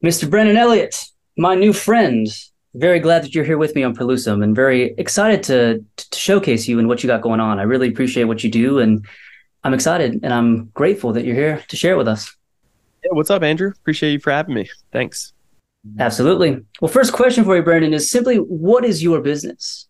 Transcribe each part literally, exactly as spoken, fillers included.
Mister Brennan Elliott, my new friend. Very glad that you're here with me on Perlusum and very excited to, to showcase you and what you got going on. I really appreciate what you do, and I'm excited and I'm grateful that you're here to share it with us. Yeah, what's up, Andrew? Appreciate you for having me. Thanks. Absolutely. Well, first question for you, Brendan, is simply what is your business?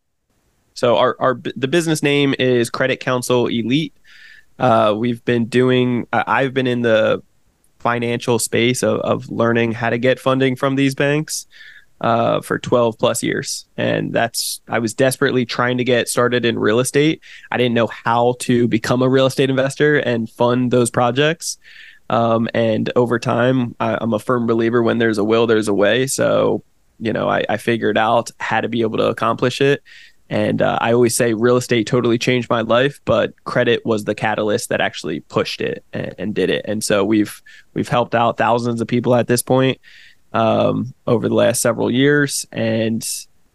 So our, our the business name is Credit Counsel Elite. Uh, we've been doing, I- I've been in the financial space of, of learning how to get funding from these banks uh, for twelve plus years. And that's, I was desperately trying to get started in real estate. I didn't know how to become a real estate investor and fund those projects. Um, and over time, I, I'm a firm believer when there's a will, there's a way. So, you know, I, I figured out how to be able to accomplish it. And uh, I always say real estate totally changed my life, but credit was the catalyst that actually pushed it and, and did it. And so we've we've helped out thousands of people at this point um, over the last several years, and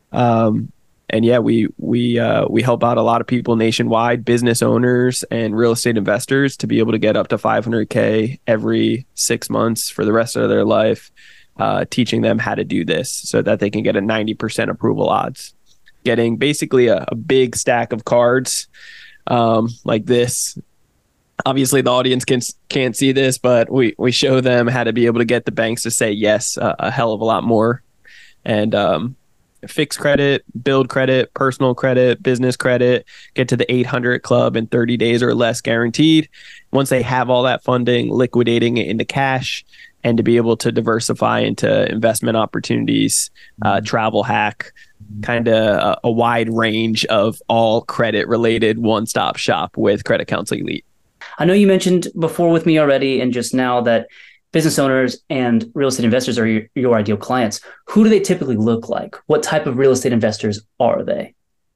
um, and yeah, we we uh, we help out a lot of people nationwide, business owners and real estate investors, to be able to get up to five hundred K every six months for the rest of their life, uh, teaching them how to do this so that they can get a ninety percent approval odds. Getting basically a, a big stack of cards um, like this. Obviously, the audience can, can't see this, but we, we show them how to be able to get the banks to say yes uh, a hell of a lot more. And um, fix credit, build credit, personal credit, business credit, get to the eight hundred club in thirty days or less guaranteed. Once they have all that funding, liquidating it into cash, and to be able to diversify into investment opportunities, uh, travel hack, kind of a, a wide range of all credit related one-stop shop with Credit Counsel Elite. I know you mentioned before with me already and just now that business owners and real estate investors are your, your ideal clients. Who do they typically look like? What type of real estate investors are they?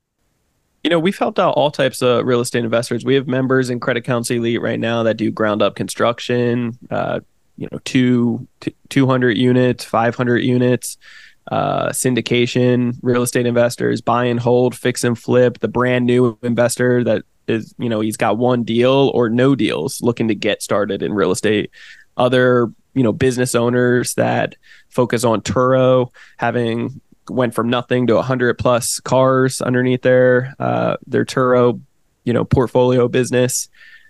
You know, we've helped out all types of real estate investors. We have members in Credit Counsel Elite right now that do ground up construction, uh, you know, two, two hundred units, five hundred units, uh, syndication, real estate investors, buy and hold, fix and flip, the brand new investor that is, you know, he's got one deal or no deals looking to get started in real estate. Other, you know, business owners that focus on Turo, having went from nothing to a hundred plus cars underneath their, uh, their Turo, you know, portfolio business.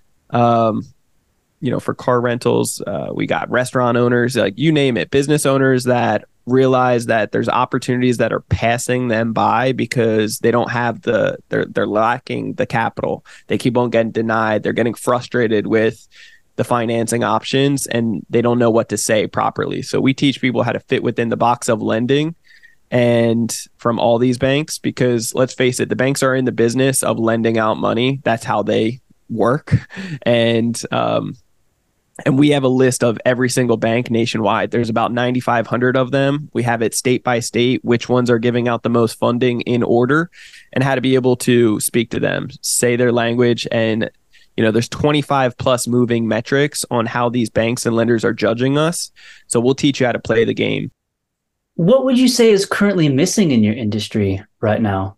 Um, you know, for car rentals, uh, we got restaurant owners, like you name it, business owners that realize that there's opportunities that are passing them by because they don't have the, they're, they're lacking the capital. They keep on getting denied. They're getting frustrated with the financing options and they don't know what to say properly. So we teach people how to fit within the box of lending and from all these banks, because let's face it, the banks are in the business of lending out money. That's how they work. And, um, And we have a list of every single bank nationwide. There's about ninety-five hundred of them. We have it state by state, which ones are giving out the most funding in order, and how to be able to speak to them, say their language. And, you know, there's twenty-five plus moving metrics on how these banks and lenders are judging us. So we'll teach you how to play the game. What would you say is currently missing in your industry right now?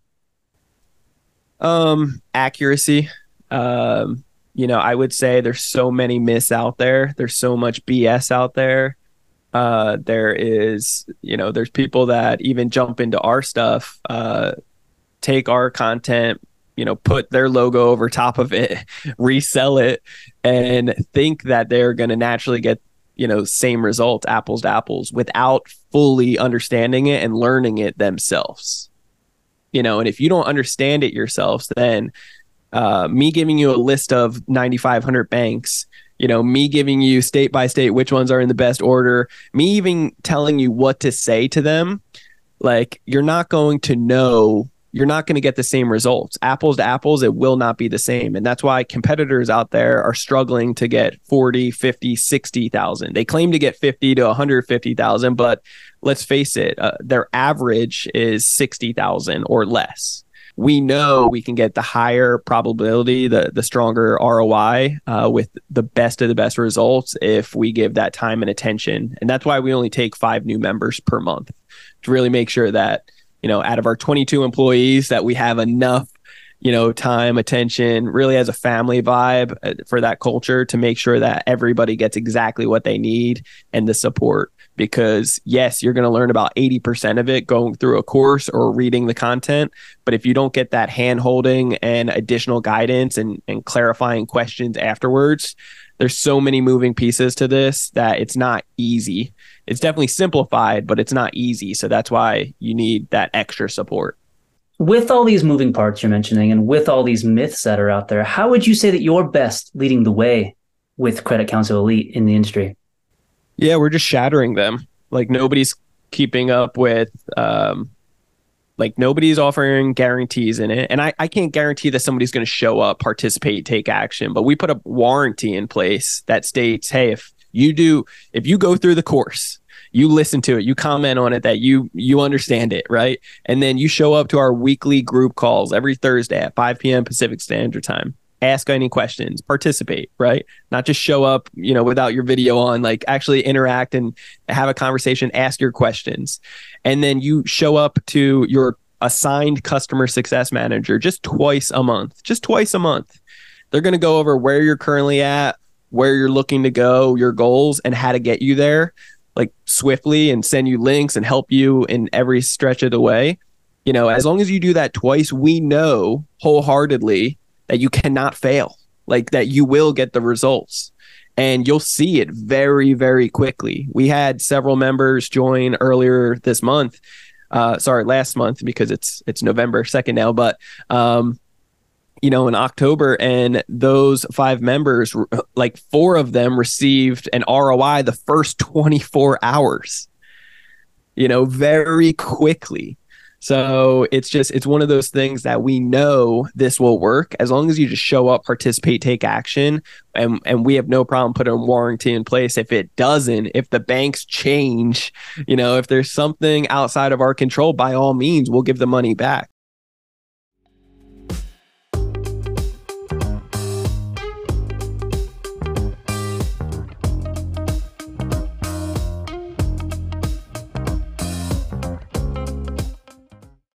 Um, accuracy. Um, You know, I would say there's so many myths out there. There's so much B S out there. Uh, there is, you know, there's people that even jump into our stuff, uh, take our content, you know, put their logo over top of it, resell it, and think that they're going to naturally get, you know, same result, apples to apples, without fully understanding it and learning it themselves. You know, and if you don't understand it yourselves, then Uh, me giving you a list of ninety-five hundred banks, you know, me giving you state by state which ones are in the best order, me even telling you what to say to them, like you're not going to know, you're not going to get the same results. Apples to apples, it will not be the same. And that's why competitors out there are struggling to get forty, fifty, sixty thousand. They claim to get fifty to one hundred fifty thousand, but let's face it, uh, their average is sixty thousand or less. We know we can get the higher probability, the the stronger R O I uh, with the best of the best results if we give that time and attention. And that's why we only take five new members per month to really make sure that, you know, out of our twenty-two employees, that we have enough, you know, time, attention, really as a family vibe for that culture to make sure that everybody gets exactly what they need and the support because yes, you're going to learn about eighty percent of it going through a course or reading the content. But if you don't get that hand holding and additional guidance and, and clarifying questions afterwards, there's so many moving pieces to this that it's not easy. It's definitely simplified, but it's not easy. So that's why you need that extra support. With all these moving parts you're mentioning and with all these myths that are out there, how would you say that you're best leading the way with Credit Counsel Elite in the industry? Yeah, we're just shattering them. Like nobody's keeping up with, um, like nobody's offering guarantees in it. And I, I can't guarantee that somebody's going to show up, participate, take action, but we put a warranty in place that states, hey, if you do, if you go through the course, you listen to it, you comment on it, that you, you understand it, right? And then you show up to our weekly group calls every Thursday at five p.m. Pacific Standard Time. Ask any questions, participate, right? Not just show up, you know, without your video on, like actually interact and have a conversation, ask your questions. And then you show up to your assigned customer success manager just twice a month, just twice a month. They're going to go over where you're currently at, where you're looking to go, your goals, and how to get you there, like swiftly, and send you links and help you in every stretch of the way. You know, as long as you do that twice, we know wholeheartedly that you cannot fail, like that you will get the results, and you'll see it very, very quickly. We had several members join earlier this month, uh, sorry, last month, because it's, it's November second now, but, um, you know, in October, and those five members, like four of them received an R O I the first twenty-four hours, you know, very quickly. So it's just, it's one of those things that we know this will work as long as you just show up, participate, take action. And, and we have no problem putting a warranty in place. If it doesn't, if the banks change, you know, if there's something outside of our control, by all means, we'll give the money back.